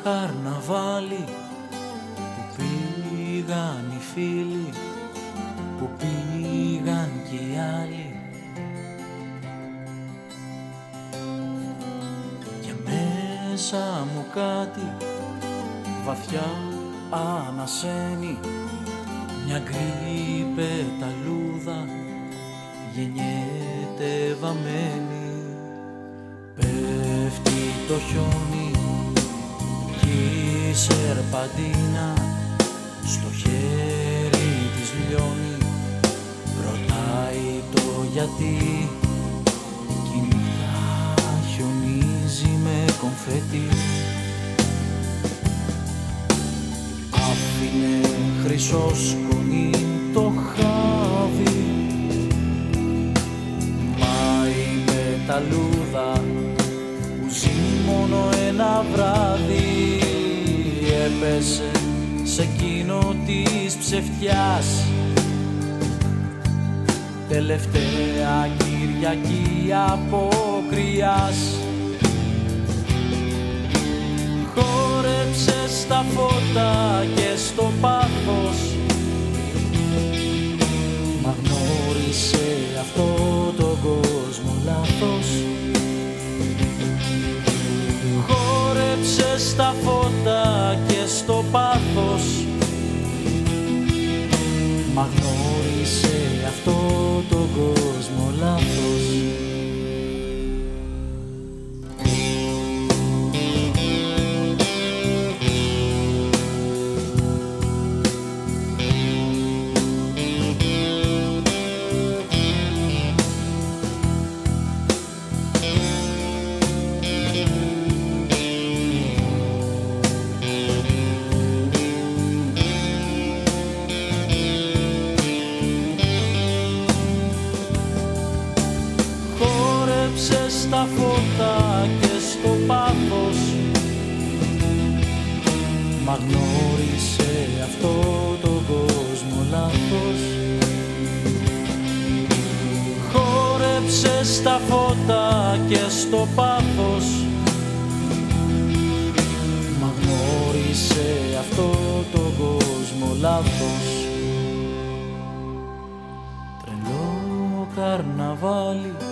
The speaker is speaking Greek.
καρναβάλι που πήγαν οι φίλοι, που πήγαν κι οι άλλοι, και μέσα μου κάτι βαθιά ανασένει, μια γκρι πεταλούδα γεννιέται βαμμένη. Πέφτει το χιόνι κι η σερπαντίνα στο χέρι της λιώνει, ρωτάει το γιατί κι η νύχτα χιονίζει με κομφέτι. Άφηνε χρυσό σκονή το χάδι, πάει πεταλούδα που ζει μόνο ένα βράδυ, έπεσε σε εκείνο της ψευτιάς, τελευταία Κυριακή αποκριάς. Χόρεψε στα φώτα και στο πάθος, μα γνώρισε αυτό το κόσμο λάθος. Χόρεψε στα φώτα και στο πάθος, μα γνώρισε αυτό το κόσμο λάθος. Στα φώτα και στο πάθος, μα γνώρισε αυτό το κόσμο λάθος. Χόρεψε στα φώτα και στο πάθος, μα γνώρισε αυτό το κόσμο λάθος. Τρελό καρναβάλι